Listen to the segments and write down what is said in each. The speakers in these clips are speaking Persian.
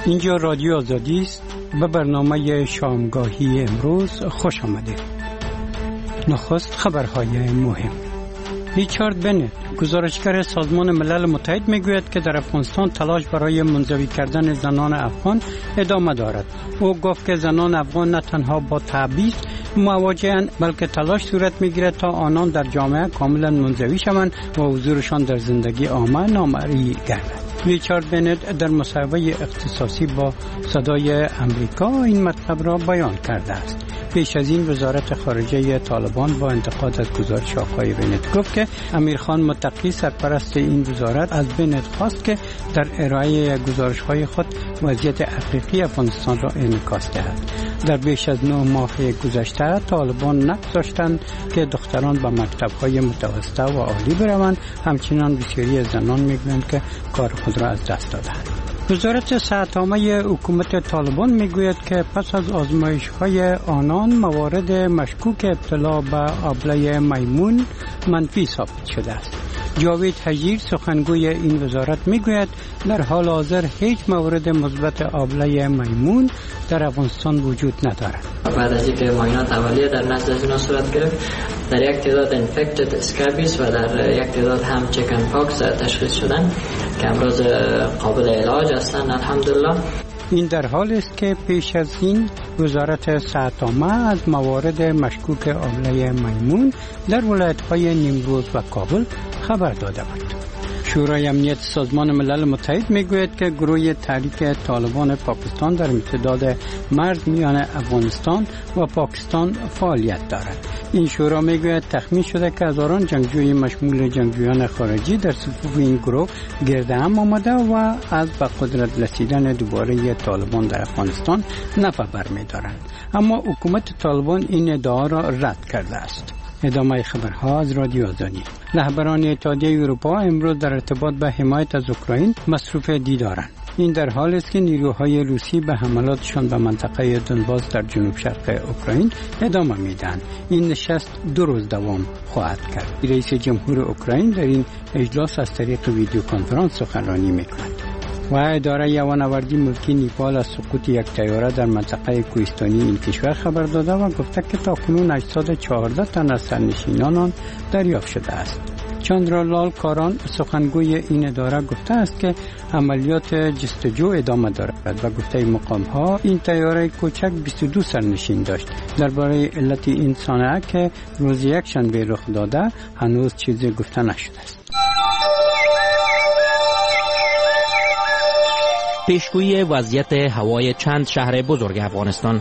اینجا رادیو آزادی است. به برنامه شامگاهی امروز خوش آمدید. نخست خبرهای مهم. ریچارد بنت، گزارشگر سازمان ملل متحد، میگوید که در افغانستان تلاش برای منزوی کردن زنان افغان ادامه دارد. او گفت که زنان افغان نه تنها با تبعیض مواجه‌اند، بلکه تلاش صورت میگیرد تا آنان در جامعه کاملا منزوی شوند و حضورشان در زندگی عامه نامرئی گردد. ریچارد بنت در مصاحبه اختصاصی با صدای امریکا این مطلب را بیان کرده است. پیش از این وزارت خارجه طالبان با انتقاد از گزارش آقای بنت گفت که امیرخان متقی، سرپرست این وزارت، از بنت خواست که در ارائه گزارش‌های خود وضعیت حقیقی افغانستان را انعکاس دهد. در بیش از 9 ماه گذشته طالبان نگذاشتند که دختران به مکتب‌های متوسطه و عالی بروند. همچنان بسیاری از زنان می‌گویند که کار خود را از دست دادند. وزارت صحت عامه حکومت طالبان میگوید که پس از آزمایش‌های آنان موارد مشکوک ابتلا به آبله میمون منفی ثابت شده است. جاوید حجیر، سخنگوی این وزارت، میگوید در حال حاضر هیچ مورد مثبت آبله میمون در افغانستان وجود ندارد. بعد از اینکه معاینات اولیه در نزد از اینا صورت گرفت، در یک تعداد انفکتد اسکابیس و در یک تعداد هم چیکن پاکس تشخیص شدن که امروز قابل علاج هستند الحمدلله. این در حال است که پیش از این وزارت صحت عامه از موارد مشکوک آبله میمون در ولایت‌های نیمروز و کابل خبر داده بود. شورای امنیت سازمان ملل متحد میگوید که گروه تحریک طالبان پاکستان در امتداد مرز میان افغانستان و پاکستان فعالیت دارد. این شورا میگوید تخمین شده که هزاران جنگجوی مشمول جنگجویان خارجی در صفوف این گروه گرد هم آمده و از به قدرت رسیدن دوباره طالبان در افغانستان نفع برمی‌دارند. اما حکومت طالبان این ادعا را رد کرده است. ادامه خبرها از رادیو آزادی. رهبران اتحادیه اروپا امروز در ارتباط به حمایت از اوکراین مصروف دیدارند. این در حالی است که نیروهای روسی به حملاتشان به منطقه دونباس در جنوب شرق اوکراین ادامه میدهند. این نشست 2 روز دوام خواهد کرد. رئیس جمهور اوکراین در این اجلاس از طریق ویدیو کنفرانس سخنرانی میکند. و اداره یوانوردی ملکی نیپال از سقوط یک طیاره در منطقه کوهستانی این کشور خبر داده و گفته که تاکنون 814 تن از سرنشینان آن دریافت شده است. چندرالال کاران، سخنگوی این اداره، گفته است که عملیات جستجو ادامه دارد و گفته مقام‌ها این طیاره کوچک 22 سرنشین داشت. درباره علت این صحنه که روز یکشنبه رخ داده هنوز چیزی گفته نشده است. پیشگویی وضعیت هوای چند شهر بزرگ افغانستان.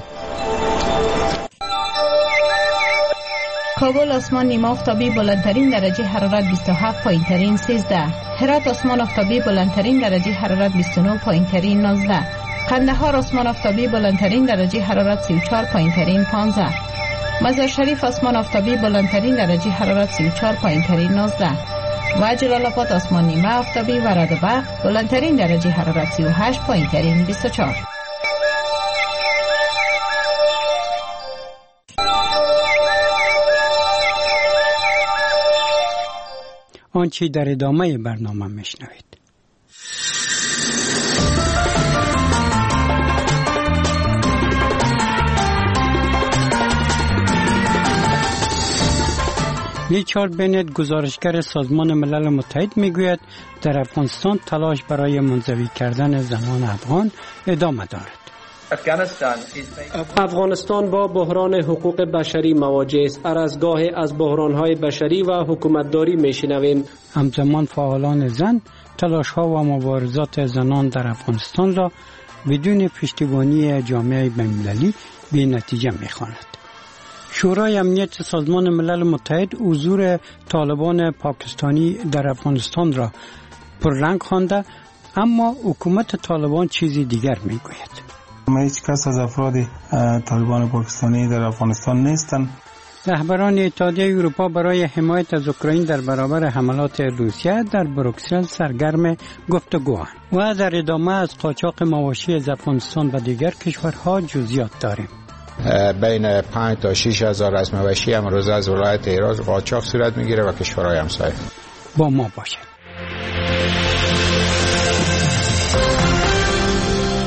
کابل آسمان نیمه آفتابی، بلندترین درجه حرارت 27، پایینترین 13. هرات آسمان آفتابی، بلندترین درجه حرارت 29، پایینترین 19. قندهار آسمان آفتابی، بلندترین درجه حرارت 34، پایینترین 15. مزار شریف آسمان آفتابی، بلندترین درجه حرارت 34، پایینترین 19. و جلال آباد آسمان نیمه آفتابی و رادبه، بلندترین درجه حرارت 38، پایینترین 24. آنچه در ادامه برنامه میشنوید. ریچارد بنت، گزارشگر سازمان ملل متحد، میگوید در افغانستان تلاش برای منزوی کردن زنان افغان ادامه دارد. افغانستان با بحران حقوق بشری مواجه است. هر از گاهی از بحران‌های بشری و حکومتداری میشنویم. همزمان فعالان زن تلاش‌ها و مبارزات زنان در افغانستان را بدون پشتیبانی جامعه بین‌المللی به نتیجه می‌خواند. شورای امنیت سازمان ملل متحد حضور طالبان پاکستانی در افغانستان را پررنگ خوانده، اما حکومت طالبان چیزی دیگر میگوید. هیچ کس از افراد طالبان پاکستانی در افغانستان نیستند. رهبران اتحادیه اروپا برای حمایت از اوکراین در برابر حملات روسیه در بروکسل سرگرم گفتگوان و در ادامه از قاچاق مواشی از افغانستان و دیگر کشورها جزئیات داریم. بین 5 تا 6 هزار از مواشی امروز از ولایت هرات قاچاق صورت میگیره و کشورهای همسایه. با ما باشید.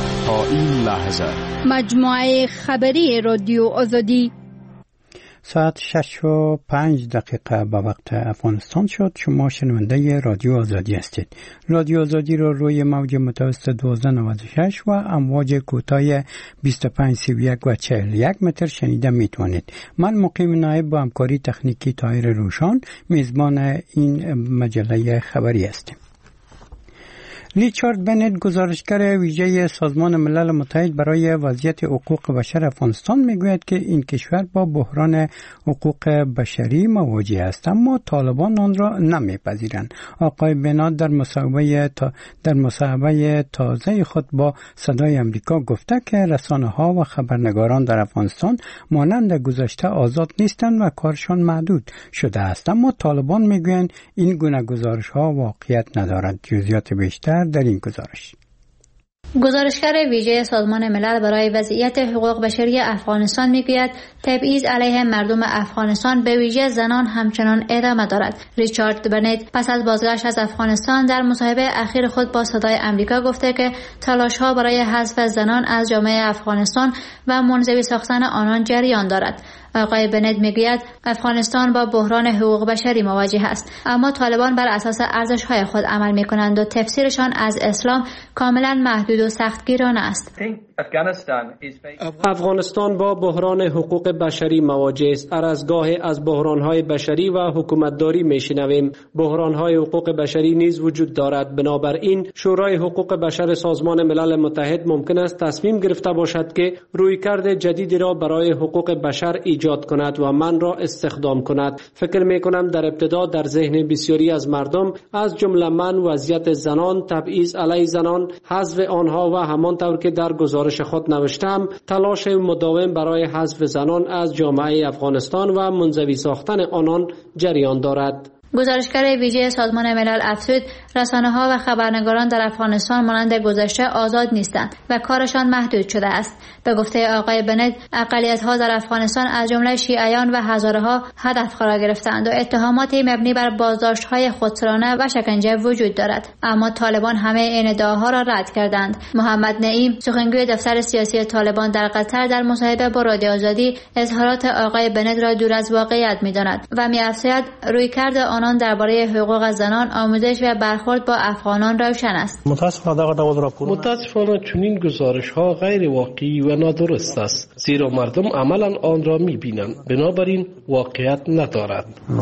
این لحظه مجموعه خبری رادیو آزادی. ساعت 6:05 به وقت افغانستان شد. شما شنونده رادیو آزادی هستید. رادیو آزادی را روی موج متوسط 1296 و امواج کوتاه 2531 و 41 متر شنیده میتوانید. من مقیم نایب با همکاری تکنیکی طاهر روشان میزبان این مجله خبری هستیم. ریچارد بنت گزارشگر ویژه سازمان ملل متحد برای وضعیت حقوق بشر افغانستان میگوید که این کشور با بحران حقوق بشری مواجه است، اما طالبان آن را نمیپذیرند. آقای بنت در مصاحبه تازه خود با صدای امریکا گفته که رسانه‌ها و خبرنگاران در افغانستان مانند گذشته آزاد نیستند و کارشان محدود شده است، اما طالبان میگویند این گونه گزارش‌ها واقعیت ندارد. جزئیات بیشتر در این گزارشگر ویژه سازمان ملل برای وضعیت حقوق بشری افغانستان میگوید تبعیض علیه مردم افغانستان به ویژه زنان همچنان ادامه دارد. ریچارد بنت پس از بازگشت از افغانستان در مصاحبه اخیر خود با صدای امریکا گفته که تلاش‌ها برای حذف زنان از جامعه افغانستان و منزوی ساختن آنان جریان دارد. آقای بنت میگوید افغانستان با بحران حقوق بشری مواجه است، اما طالبان بر اساس ارزش‌های خود عمل می‌کنند و تفسیرشان از اسلام کاملا محدود و سختگیرانه است. افغانستان با بحران حقوق بشری مواجه است. هر از گاهی از بحران‌های بشری و حکومتداری می‌شنویم. بحران‌های حقوق بشری نیز وجود دارد. بنابراین شورای حقوق بشر سازمان ملل متحد ممکن است تصمیم گرفته باشد که رویکرد جدیدی را برای حقوق بشر ایجاد کند و من را استخدام کند. فکر می‌کنم در ابتدا در ذهن بسیاری از مردم از جمله من وضعیت زنان، تبعیض علیه زنان، حذف آنها و همانطور که در گزارش خود نوشتم تلاش مداوم برای حذف زنان از جامعه افغانستان و منزوی ساختن آنان جریان دارد. گزارشگر ویژه سازمان ملل افزود رسانه‌ها و خبرنگاران در افغانستان مانند گذشته آزاد نیستند و کارشان محدود شده است. به گفته آقای بنت اقلیت‌ها در افغانستان از جمله شیعیان و هزاره‌ها هدف قرار گرفتند و اتهاماتی مبنی بر بازداشت‌های خودسرانه و شکنجه وجود دارد، اما طالبان همه این ادعاها را رد کردند. محمد نعیم سخنگوی دفتر سیاسی طالبان در قطر در مصاحبه با رادیو آزادی اظهارات آقای بنت را دور از واقعیت می‌داند و می‌افزاید رویکرد آنان درباره حقوق زنان، آموزش و برخورد با افغانان روشن است. متاسفانه چنین گزارش‌ها غیر واقعی و نادرست است، زیرا مردم عملاً آن را می‌بینند، بنابراین واقعیت ندارد.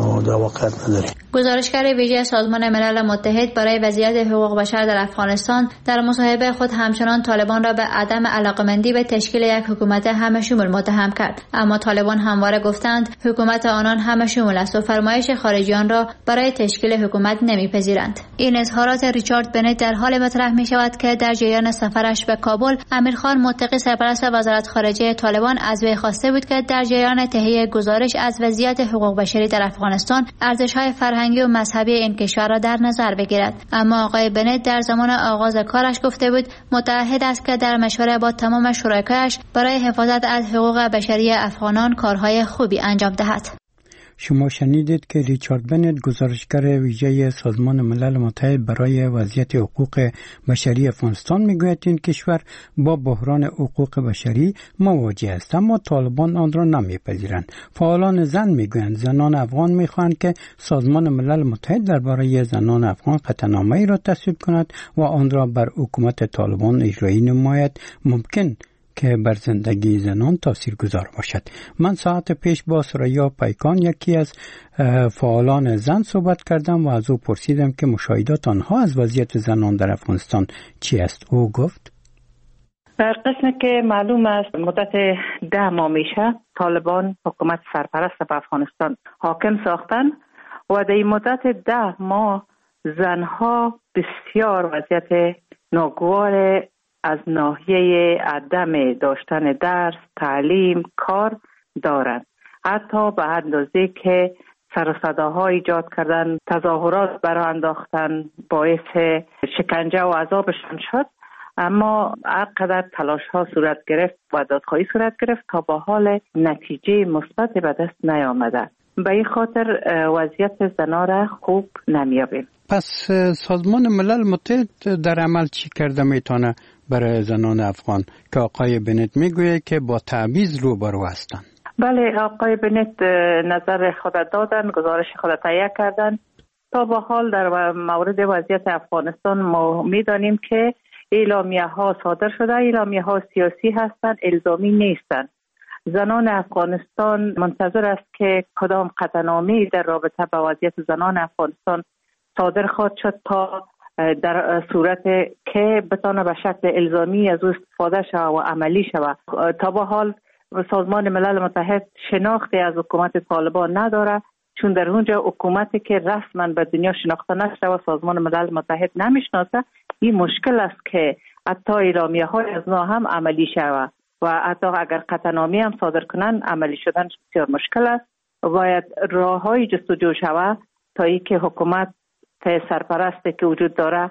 گزارشگر ویژه سازمان ملل متحد برای وضعیت حقوق بشر در افغانستان در مصاحبه خود همچنان طالبان را به عدم علاقمندی به تشکیل یک حکومت همه شمول متهم کرد، اما طالبان همواره گفتند حکومت آنان همه شمول است و فرمایش خارجیان را برای تشکیل حکومت نمیپذیرند. این اظهارات ریچارد بنت در حال مطرح می شود که در جریان سفرش به کابل امیرخان متقی سرپرست وزارت خارجه طالبان از وی خواسته بود که در جریان تهیه گزارش از وضعیت حقوق بشری در افغانستان ارزش‌های فرهنگی و مذهبی این کشور را در نظر بگیرد، اما آقای بنت در زمان آغاز کارش گفته بود متعهد است که در مشوره با تمام شرکایش برای حفاظت از حقوق بشری افغانان کارهای خوبی انجام دهد. شما شنیدید که ریچارد بنت گزارشگر ویژه سازمان ملل متحد برای وضعیت حقوق بشری افغانستان میگوید این کشور با بحران حقوق بشری مواجه است، اما طالبان آن را نمیپذیرند. فعالان زن میگویند زنان افغان میخواهند که سازمان ملل متحد درباره زنان افغان قطعنامه‌ای را تصویب کند و آن را بر حکومت طالبان اجرایی نماید، ممکن که بر زندگی زنان تاثیرگذار باشد. من ساعت پیش با سریا پیکان یکی از فعالان زن صحبت کردم و از او پرسیدم که مشاهدات آنها از وضعیت زنان در افغانستان چی است. او گفت در قسمی که معلوم است مدت 10 ماه میشه طالبان حکومت سرپرست به افغانستان حاکم ساختن و در این مدت 10 ماه زنها بسیار وضعیت ناگوار از ناحیه عدم داشتن درس، تعلیم، کار دارند. حتی به اندازه که سر و صداها ایجاد کردن، تظاهرات برای انداختن، باعث شکنجه و عذابشان شد. اما هرقدر تلاش ها صورت گرفت و دادخواهی صورت گرفت تا با حال نتیجه مثبت به دست نیامده. به این خاطر وضعیت زنان را خوب نمیابیم. پس سازمان ملل متحد در عمل چی کرده میتونه برای زنان افغان که آقای بنت میگوید که با تعویض روبرو هستند. بله، آقای بنت نظر خود دادن، گزارش خود تهیه کردن. تا به حال در مورد وضعیت افغانستان ما میدانیم که اعلامیه ها صادر شده، اعلامیه ها سیاسی هستند، الزامی نیستند. زنان افغانستان منتظر است که کدام قطعنامه‌ای در رابطه با وضعیت زنان افغانستان صادر خواهد شد تا در صورت که بتانه به شکل الزامی از او استفاده شود و عملی شود. تا به حال سازمان ملل متحد شناختی از حکومت طالبان نداره، چون در اونجا حکومتی که رسما به دنیا شناخته نشده و سازمان ملل متحد نمیشناسه، این مشکل است که حتی اعلامیه های از نو هم عملی شود و حتی اگر قطعنامه هم صادر کنن عملی شدن بسیار مشکل است. باید راههای جستجو شود تا اینکه حکومت سرپرستی که وجود داره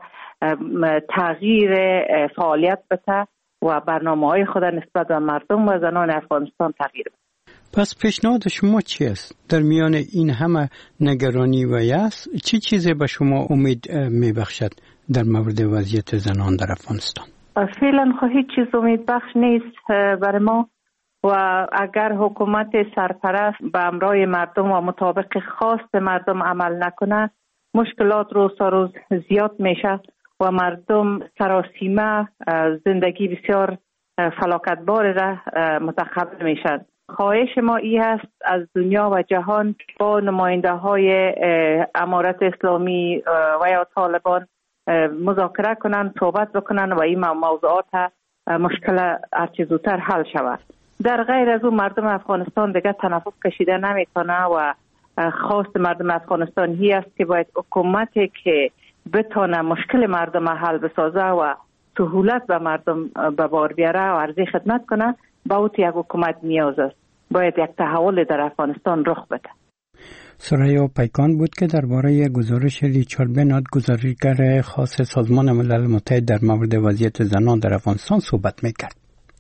تغییر فعالیت بده و برنامه‌های خود نسبت به مردم و زنان افغانستان تغییر بده. پس پیشنهاد شما چی است؟ در میان این همه نگرانی و یأس چی چیزی به شما امید میبخشد در مورد وضعیت زنان در افغانستان؟ فعلا هیچ چیز امید بخش نیست برای ما و اگر حکومت سرپرست به امرای مردم و مطابق خواست مردم عمل نکنه، مشکلات روز تا روز زیاد میشه و مردم سراسیمه زندگی بسیار فلاکتبار را متقبل میشن. خواهش ما این است از دنیا و جهان با نماینده های امارت اسلامی و یا طالبان مذاکره کنند، صحبت بکنند و این موضوعات مشکل هرچه زودتر حل شود. در غیر از اون مردم افغانستان دیگر تنفس کشیده نمیتونه و خواست مردم افغانستان هی است که باید حکومتی که بتونه مشکل مردم حل بسازه و سهولت به مردم به بار بیاره و عرضی خدمت کنه، با اوت یک حکومت نیاز است. باید یک تحول در افغانستان رخ بده. سریا پیکان بود که درباره گزارش ریچارد بنات، گزارشگر خاص سازمان ملل متحد در مورد وضعیت زنان در افغانستان صحبت میکرد.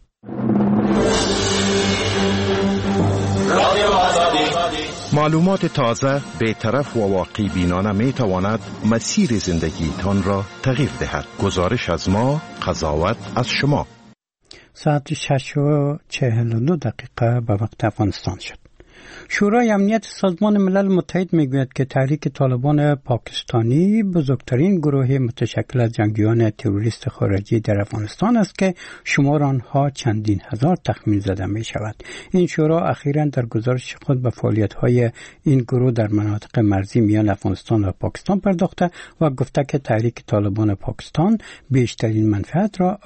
معلومات تازه، بی‌طرف و واقعی بینانه می تواند مسیر زندگیتان را تغییر دهد. گزارش از ما، قضاوت از شما. ساعت 6:42 به وقت افغانستان شد. شورای امنیت سازمان ملل متحد میگوید که تحریک طالبان پاکستانی بزرگترین گروه متشکل از جنگجویان تروریست خارجی در افغانستان است که شمار آنها چندین هزار تخمین زده می شود. این شورا اخیراً در گزارش خود به فعالیت‌های این گروه در مناطق مرزی میان افغانستان و پاکستان پرداخته و گفته که تحریک طالبان پاکستان بیشترین منفعت را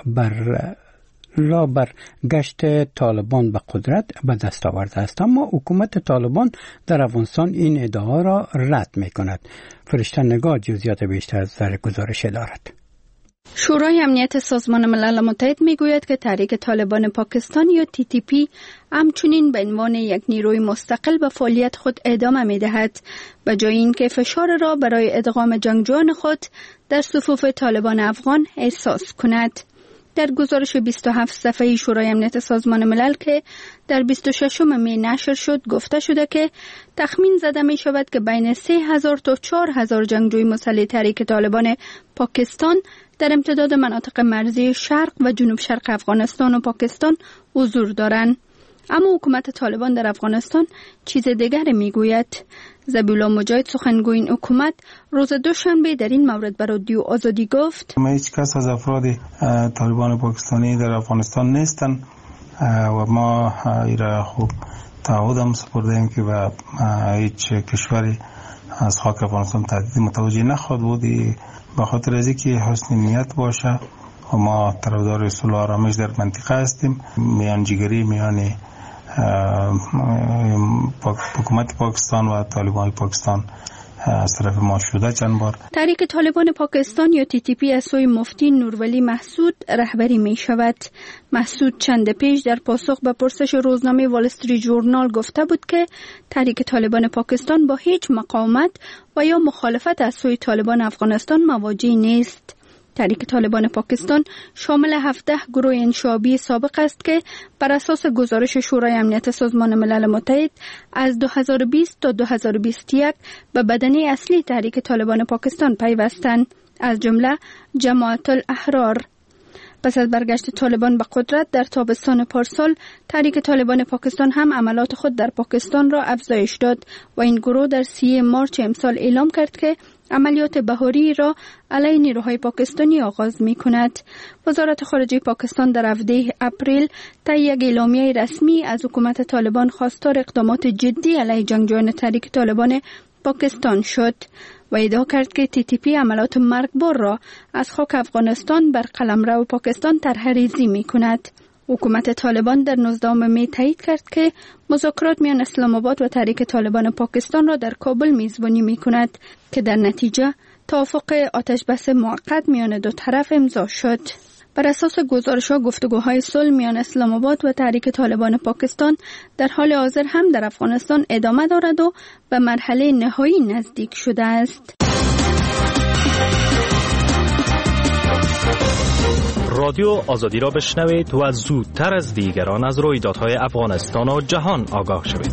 بر گشت طالبان به قدرت به دست آورده است، اما حکومت طالبان در افغانستان این ادعا را رد می کند. فرشته نگار جزئیات بیشتر از گزارش دارد. شورای امنیت سازمان ملل متحد می گوید که تحریک طالبان پاکستان یا TTP همچنین به عنوان یک نیروی مستقل به فعالیت خود ادامه می دهد، به جای اینکه فشار را برای ادغام جنگجویان خود در صفوف طالبان افغان احساس کند. در گزارش 27 صفحه‌ای شورای امنیت سازمان ملل که در 26 می نشر شد گفته شده که تخمین زده می شود که بین 3000 تا 4000 جنگجوی مسلح تحریک طالبان پاکستان در امتداد مناطق مرزی شرق و جنوب شرق افغانستان و پاکستان حضور دارند. اما حکومت طالبان در افغانستان چیز دیگری میگوید. ذبیحالله مجاهد سخنگوی این حکومت روز دوشنبه در این مورد به رادیو آزادی گفت: هیچ کس از افراد طالبان پاکستانی در افغانستان نیستند و ما ایرا خوب تعهد هم سپردیم که به هیچ کشوری از خاک افغانستان تهدید متوجه نخواهد بود، به خاطر از اینکه حسن نیت باشه و ما طرفدار صلح و آرامش در منطقه هستیم. میانجیگری میان حکومت پاکستان و طالبان پاکستان از طرف ما شده چند بار. تحریک طالبان پاکستان یا TTP از سوی مفتی نورولی محسود رهبری می شود. محسود چند پیش در پاسخ به پرسش روزنامه وال استریت ژورنال گفته بود که تحریک طالبان پاکستان با هیچ مقاومت و یا مخالفت از سوی طالبان افغانستان مواجه نیست. تحریک طالبان پاکستان شامل 17 گروه انشابی سابق است که بر اساس گزارش شورای امنیت سازمان ملل متحد از 2020 تا 2021 به بدنه اصلی تحریک طالبان پاکستان پیوستند، از جمله جماعت الاحرار. پس از برگشت طالبان به قدرت در تابستان پارسال، تحریک طالبان پاکستان هم عملات خود در پاکستان را افزایش داد و این گروه در 30 مارچ امسال اعلام کرد که عملیات بهاری را علیه نیروهای پاکستانی آغاز می کند. وزارت خارجه پاکستان در 17 اپریل طی یک اعلامیه رسمی از حکومت طالبان خواستار اقدامات جدی علیه جنگجویان تحریک طالبان پاکستان شد و ادعا کرد که TTP عملات مرگبار را از خاک افغانستان بر قلمرو پاکستان طرح‌ریزی می کند. حکومت طالبان در 19 می تایید کرد که مذاکرات میان اسلام آباد و تحریک طالبان پاکستان را در کابل میزبانی می کند که در نتیجه توافق آتش بس موقت میان دو طرف امضا شد. بر اساس گزارش‌ها گفتگوهای صلح میان اسلام آباد و تحریک طالبان پاکستان در حال حاضر هم در افغانستان ادامه دارد و به مرحله نهایی نزدیک شده است. رادیو آزادی را بشنوید و زودتر از دیگران از رویدادهای افغانستان و جهان آگاه شوید.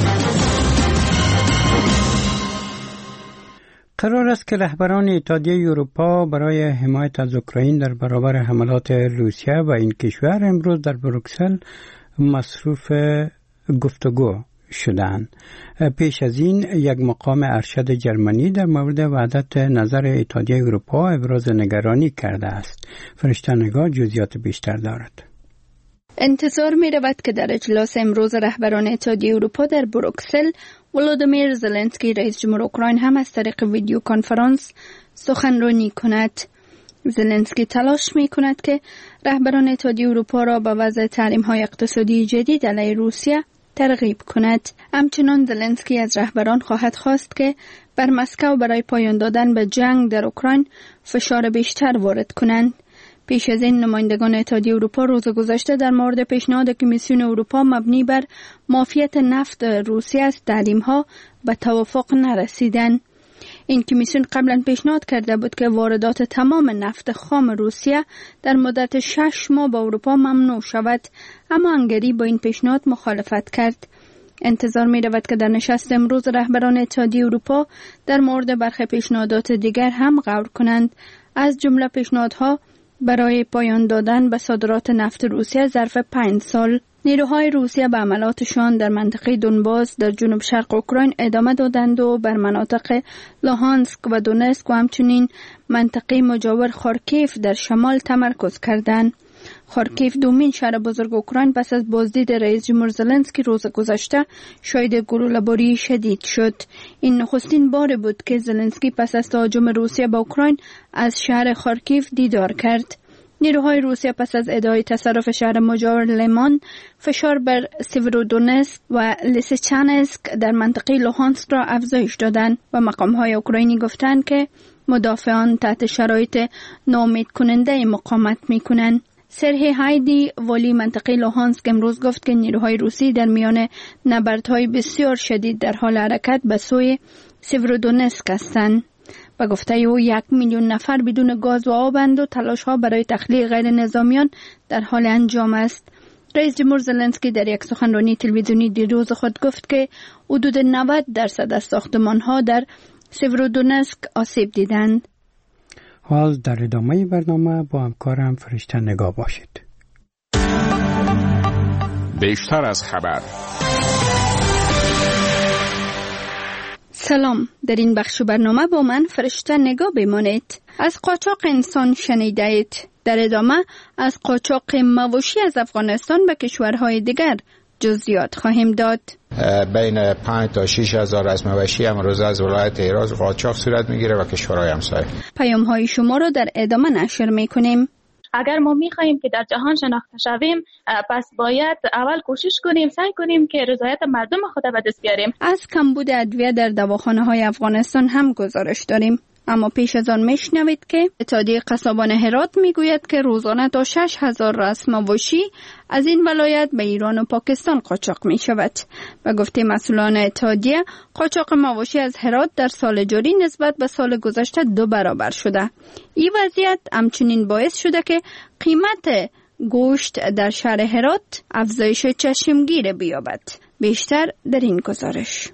قرار است که رهبران اتحادیه اروپا برای حمایت از اوکراین در برابر حملات روسیه و این کشور امروز در بروکسل مصروف گفتگو شدند. پیش از این یک مقام ارشد جرمنی در مورد وحدت نظر اتحادیه اروپا ابراز نگرانی کرده است. فرشته نگاه جزئیات بیشتر دارد. انتظار می رود که در اجلاس امروز رهبران اتحادیه اروپا در بروکسل ولودیمیر زلنسکی رئیس جمهور اوکراین هم از طریق ویدیو کنفرانس سخنرانی کند. زلنسکی تلاش می کند که رهبران اتحادیه اروپا را به وضع تحریم‌های اقتصادی جدید علیه روسیه ترغیب کند. همچنان زلنسکی از رهبران خواهد خواست که بر مسکو برای پایان دادن به جنگ در اوکراین فشار بیشتر وارد کنند. پیش از این نمایندگان اتحادیه اروپا روز گذشته در مورد پیشنهاد کمیسیون اروپا مبنی بر معافیت نفت روسیه از تحریم‌ها به توافق نرسیدند. این کمیسیون قبلا پیشنهاد کرده بود که واردات تمام نفت خام روسیه در مدت 6 ماه به اروپا ممنوع شود، اما هنگری با این پیشنهاد مخالفت کرد. انتظار می رود که در نشست امروز رهبران اتحادیه اروپا در مورد برخی پیشنهادات دیگر هم غور کنند، از جمله پیشنهادها برای پایان دادن به صادرات نفت روسیه ظرف 5 سال. نیروهای روسیه به عملاتشان در منطقه دونباس در جنوب شرق اوکراین ادامه دادند و بر مناطق لوهانسک و دونتسک و همچنین منطقه مجاور خارکیف در شمال تمرکز کردند. خارکیف دومین شهر بزرگ اوکراین پس از بازدید رئیس جمهور زلنسکی روز گذشته شاهد گلوله‌باری شدید شد. این نخستین بار بود که زلنسکی پس از تهاجم روسیه به اوکراین از شهر خارکیف دیدار کرد. نیروهای روسیه پس از ادعای تصرف شهر مجاور لیمان فشار بر سیورودونتسک و لیسیچانسک در منطقه لوهانسک را افزایش دادند و مقام‌های اوکراینی گفتند که مدافعان تحت شرایط ناامید کننده مقاومت می‌کنند. سرهی هایدی والی منطقه لوهانسک امروز گفت که نیروهای روسی در میان نبردهای بسیار شدید در حال حرکت به سوی سیورودونتسک هستند. و گفته او 1 میلیون نفر بدون گاز و آبند و تلاش‌ها برای تخلیه غیر نظامیان در حال انجام است. رئیس جمهور زلنسکی در یک سخنرانی تلویزیونی دیروز خود گفت که حدود 90% از ساختمان‌ها در سیورودونتسک آسیب دیدند. حال در ادامه برنامه با همکارم فرشته نگاه باشید. بیشتر از خبر. سلام، در این بخش برنامه با من فرشته نگاه بمانید. از قاچاق انسان شنیده اید. در ادامه از قاچاق مواشی از افغانستان به کشورهای دیگر جزئیات خواهیم داد. بین 5 تا 6 هزار از مواشی امروز از ولایت هرات قاچاق صورت میگیره و کشورهای همسایه. پیام‌های شما را در ادامه نشر میکنیم. اگر ما میخواهیم که در جهان شناخته شویم، پس باید اول کوشش کنیم، سعی کنیم که رضایت مردم خود به دست بیاریم. از کمبود ادویه در دواخانه‌های افغانستان هم گزارش داریم. اما پیش از آن میشنوید که اتحادیه قصابان هرات میگوید که روزانه تا 6,000 راس مواشی از این ولایت به ایران و پاکستان قاچاق می شود. و گفته مسئولان اتحادیه قاچاق مواشی از هرات در سال جاری نسبت به سال گذشته 2 برابر شده. این وضعیت همچنین باعث شده که قیمت گوشت در شهر هرات افزایش چشمگیر بیابد. بیشتر در این گزارش.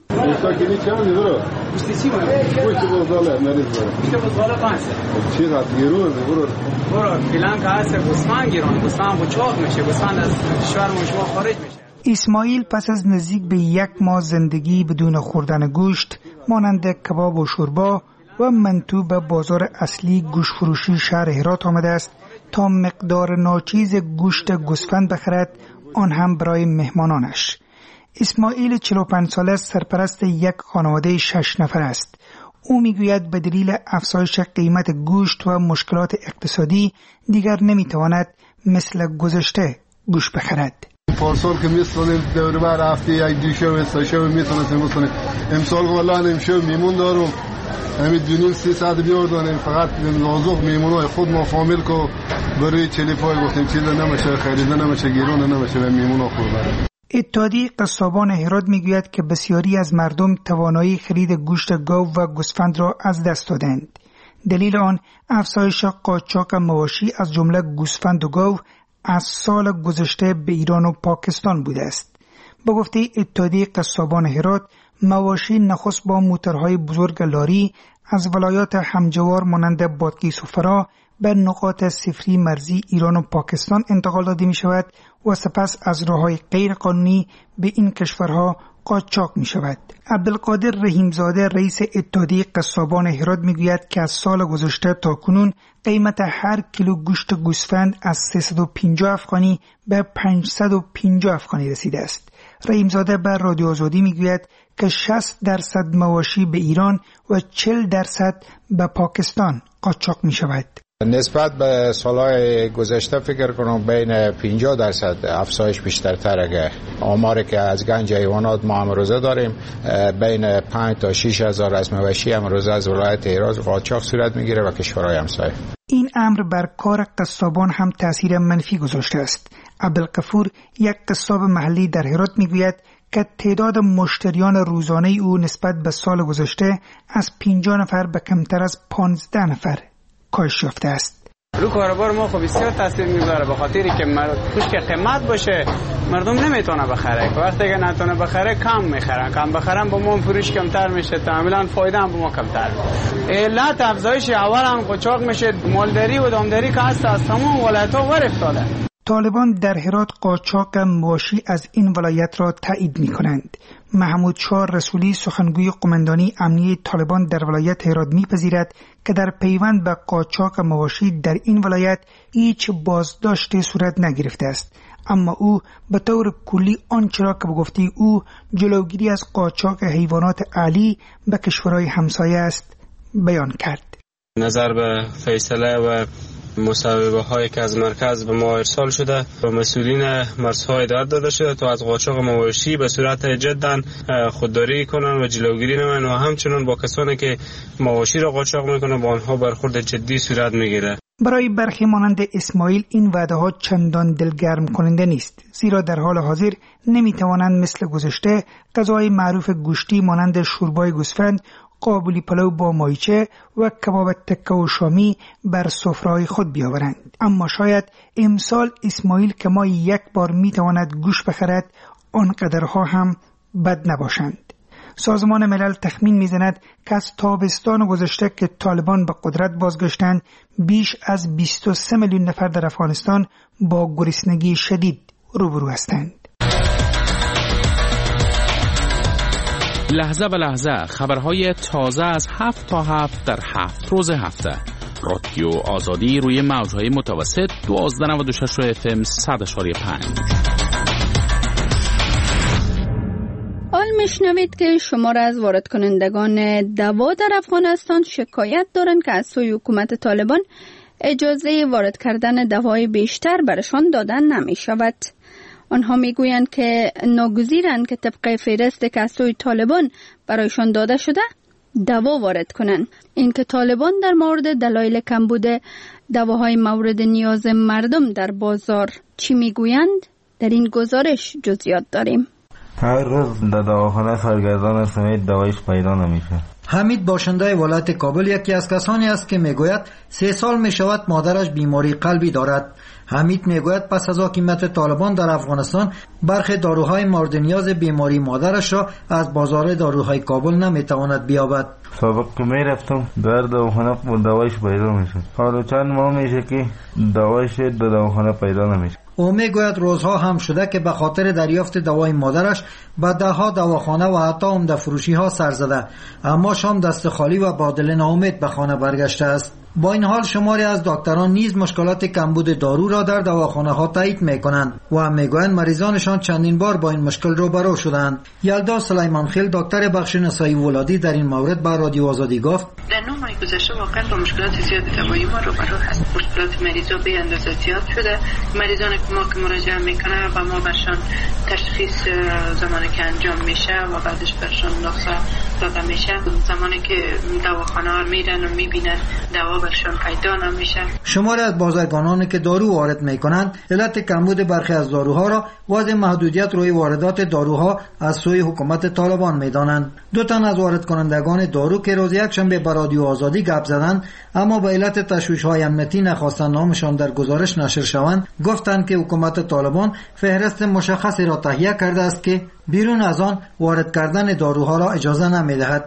اسماعیل پس از نزدیک به 1 ماه زندگی بدون خوردن گوشت مانند کباب و شوربا و منتو به بازار اصلی گوشت فروشی شهر هرات آمده است تا مقدار ناچیز گوشت گوسفند بخرد، آن هم برای مهمانانش. اسماعیل 45 ساله سرپرست یک خانواده 6 نفر است. او میگوید به دلیل افزایش قیمت گوشت و مشکلات اقتصادی دیگر نمیتواند مثل گذشته گوشت بخرد. پارسال که میستونیم دور بر هفته 1-2 3 شب میتونیم بکنیم. امسال والله نمیشه میمون دارم. همین 200-300 بیار داریم، فقط لازم میمونای خود ما فامیل کو برای چلیپای گفتیم چیز نمیشه، خریده نمیشه، گیرون نمیشه و میمونا خود بریم. اتحادیه قصابان هرات میگوید که بسیاری از مردم توانایی خرید گوشت گاو و گوسفند را از دست دادند. دلیل آن افزایش قاچاق مواشی از جمله گوسفند و گاو از سال گذشته به ایران و پاکستان بوده است. با گفته اتحادیه قصابان هرات، مواشی نخست با موترهای بزرگ لاری از ولایات همجوار مانند بادغیس و فرا به نقاط صفری مرزی ایران و پاکستان انتقال داده می شود و سپس از راه‌های غیر قانونی به این کشورها قاچاق می شود. عبدالقادر رحیمزاده رئیس اتحادیه قصابان هرات می گوید که از سال گذشته تا کنون قیمت هر کیلو گوشت گوسفند از 350 افغانی به 550 افغانی رسیده است. رحیمزاده به رادیو آزادی می گوید که 60% مواشی به ایران و 40% به پاکستان قاچاق می شود. نسبت به سالهای گذشته فکر کنم بین 50% افزایش بیشتر تره. آماری که از گنج حیوانات ما امروزه داریم بین 5 تا 6 هزار از مواشی امروزه از ولایت هرات قاچاق صورت میگیره و کشورهای همسایه. این امر بر کار قصابان هم تاثیر منفی گذاشته است. عبدالغفور یک قصاب محلی در هرات میگوید که تعداد مشتریان روزانه او نسبت به سال گذشته از 50 نفر به کمتر از 15 نفر کاهش یافته است. رو کاروبار ما خب بسیار تاثیر میذاره، به خاطری که که قیمت باشه مردم نمیتونه بخره. وقتی که نتونه بخره کم میخرن، کم بخرن با ما فروش کمتر میشه، تعاملا فایده هم با ما کمتر میشه. علت افزایش اول هم قاچاق میشه، مالداری و دامداری که هست از تمام ولایت‌ها ور افتاده. طالبان در هرات قاچاق مواشی از این ولایت را تایید می‌کنند. محمود شاه رسولی سخنگوی قماندانی امنیه طالبان در ولایت هرات می‌پذیرد که در پیوند به قاچاق مواشی در این ولایت هیچ بازداشتی صورت نگرفته است، اما او به طور کلی آنچه را که به گفته او جلوگیری از قاچاق حیوانات اهلی به کشورهای همسایه است بیان کرد. نظر به فیصله و مصوبه هایی که از مرکز به ما ارسال شده و مسئولین مرزها هدایت داده شده تا از قاچاق مواشی به صورت جدا خودداری کنند و جلوگیری نمایند و همچنین با کسانی که مواشی را قاچاق میکنند با آنها برخورد جدی صورت میگیره. برای برخی مانند اسماعیل این وعده ها چندان دلگرم کننده نیست، زیرا در حال حاضر نمیتوانند مثل گذشته غذای معروف گوشتی مانند شوربای گوسفند، قابلی پلو با مایچه و کباب تکه و شامی بر سفره‌های خود بیاورند. اما شاید امسال اسماعیل که ما 1 بار میتواند گوشت بخرد آنقدرها هم بد نباشند. سازمان ملل تخمین میزند که از تابستان گذشته که طالبان به قدرت بازگشتند بیش از 23 میلیون نفر در افغانستان با گرسنگی شدید روبرو هستند. لحظه به لحظه خبرهای تازه از 7 تا 7 در 7 روز هفته. رادیو آزادی روی موجهای متوسط 1296 FM 100.5. حال میشنوید که شمار از وارد کنندگان دوا در افغانستان شکایت دارند که از سوی حکومت طالبان اجازه وارد کردن دوای بیشتر برشان دادن نمی شود. آنها میگویند که ناگزیرند که طبق فهرستی که از سوی طالبان برایشان داده شده دوا وارد کنند. اینکه طالبان در مورد دلایل کمبود دواهای مورد نیاز مردم در بازار چی میگویند؟ در این گزارش جزئیات داریم. هر روز در دواخانه سرگردان هستم، دوایش پیدا نمیشه. حمید باشنده ولایت کابل یکی از کسانی است که میگوید 3 سال میشود مادرش بیماری قلبی دارد. حمید میگوید پس از حاکمیت طالبان در افغانستان برخی داروهای مورد نیاز بیماری مادرش را از بازار داروهای کابل نمیتواند بیابد. سابق که میرفتم در دواخانه دوایش پیدا میشه، حالا چند ماه میشه که دوایش در دواخانه پیدا نمیشه. او میگوید روزها هم شده که به خاطر دریافت دوای مادرش به دهها دواخانه و حتی عمده فروشی ها سر زده، اما شام دست خالی و با دل ناامید به خانه برگشته است. با این حال شماری از دکتران نیز مشکلات کمبود دارو را در دواخانه ها تایید میکنند و میگویند مریضانشان چندین بار با این مشکل روبرو شدند. یلدا سلیمان خیل دکتر بخش نسایی ولادی در این مورد با رادیو آزادی گفت: در 9 ماه گذشته واقعا با مشکلات زیاد دوایی ما روبرو هست. مشکلات مریضا به اندازه زیاد شده. مریضانی که مراجعه میکنه و ما برشان تشخیص زمانی که انجام میشه و بعدش برشان نسخه داده میشه. زمانی که دواخانه ها میرن و میبینن دوا برشان پیدا نمیشه. شماری از بازرگانانی که دارو وارد میکنند علت کمبود برخی از داروها را وضع محدودیت روی واردات داروها از سوی حکومت طالبان میدانند. 2 تن از وارد کنندگان دارو که روز یکشنبه به رادیو آزادی گپ زدند اما به علت تشویش‌های امنیتی نخواستند نامشان در گزارش نشر شوند، گفتند که حکومت طالبان فهرست مشخصی را تهیه کرده است که بیرون از آن وارد کردن داروها را اجازه نمیدهد.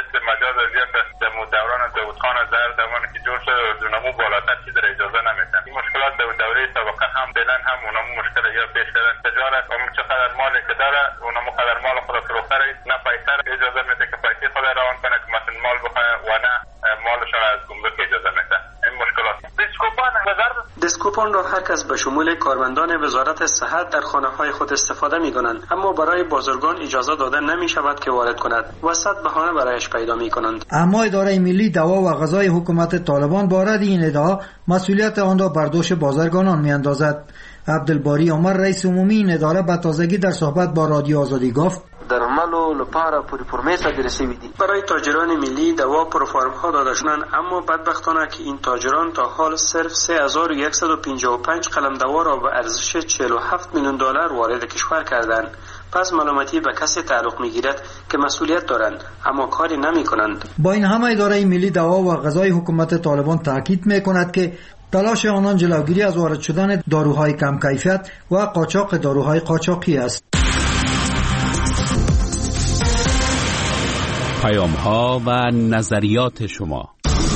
داودخان در زمانی که جوش دونمو بالاتر چیز را اجازه نمیدن. این مشکلات در دوره سابقه هم بلن هم اونمو مشکل یا پیش کردن تجارت اون چقدر مالی که داره اونمو قدر مال خود فروخته نه پیسر اجازه میده که پیسه خود روان کنه که مثلا مال بخواه و نه مالشان از گمرک اجازه میده. این مشکلات دسکوپان را هر کس به شمول کارمندان وزارت صحت در خانه های خود استفاده می کنند، اما برای بازرگان اجازه داده نمی شود که وارد کند و صد بهانه برایش پیدا می کنند. اما اداره ملی دوا و غذای حکومت طالبان با رد این ادعا مسئولیت آن را بر دوش بازرگانان می اندازد. عبدالباری عمر رئیس عمومی این اداره به تازگی در صحبت با رادیو آزادی گفت: برای تاجران ملی دوا پروفارم ها داده شدند، اما بدبختانه که این تاجران تا حال صرف 3155 قلم دوا را به ارزش 47 میلیون دلار وارد کشور کردند. پس ملامتی به کسی تعلق میگیرد که مسئولیت دارند اما کاری نمی کنند. با این همه اداره ملی دوا و غذای حکومت طالبان تاکید میکند که تلاش آنان جلوگیری از وارد شدن داروهای کم کیفیت و قاچاق داروهای قاچاقی است. پیام‌ها و نظریات شما.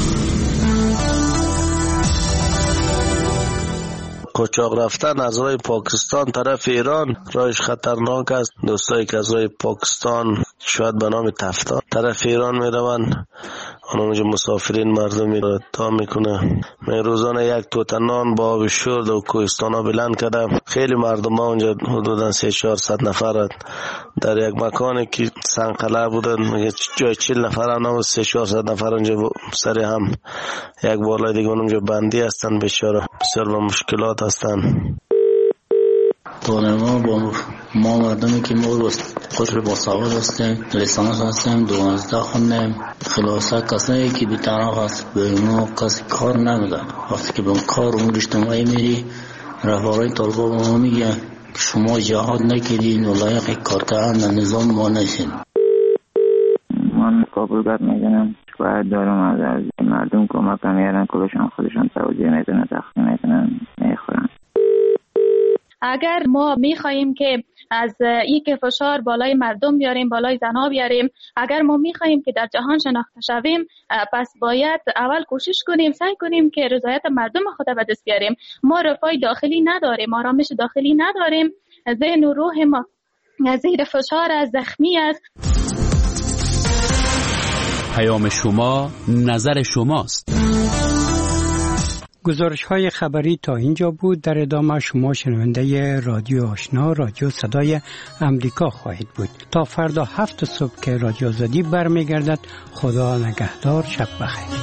قاچاق رفتن از راه پاکستان طرف ایران راهش خطرناک است. دوستایی که از راه پاکستان شاید به نام تفتا طرف ایران میروند، اونجا مسافرین مردمی را تا میکنه. من روزانه 1 توته نان با آب شرد و کوهستان ها بلند کردم. خیلی مردم ها اونجا حدودا 300-400 نفر در یک مکانی که سنقلع بودن، میگه جای 40 نفر هم 300-400 نفر اونجا سر هم یک بالای دیگه اونجا بندی هستن، بسیار با مشکلات هستن. ما مردمی که ما خوش با سواد هستیم، لیسانس هستیم، 12 خوندیم، خلاصه کسایی که بی‌طرف هست به ما کسی کار نمیده. وقتی که به کار امور اجتماعی میری رهبران طالبان به ما میگن که شما جهاد نکردین و لایق کار کردن نظام ما نشین. من کابلگرد میگنم باید دارم از مردم کمک میارن، کلشان خودشان توجیه میکنن، تخصیل میکنن، میخورن. اگر ما میخواییم که از این که فشار بالای مردم بیاریم، بالای زنها بیاریم، اگر ما میخواییم که در جهان شناخته شویم، پس باید اول کوشش کنیم، سعی کنیم که رضایت مردم خود به دست بیاریم. ما رفاه داخلی نداریم، آرامش داخلی نداریم، ذهن و روح ما زیر فشار از زخمی است. پیام شما، نظر شماست. گزارش های خبری تا اینجا بود. در ادامه شما شنونده رادیو آشنا، رادیو صدای امریکا خواهید بود. تا فردا 7 صبح که رادیو آزادی برمیگردد. خدا نگهدار، شب بخیر.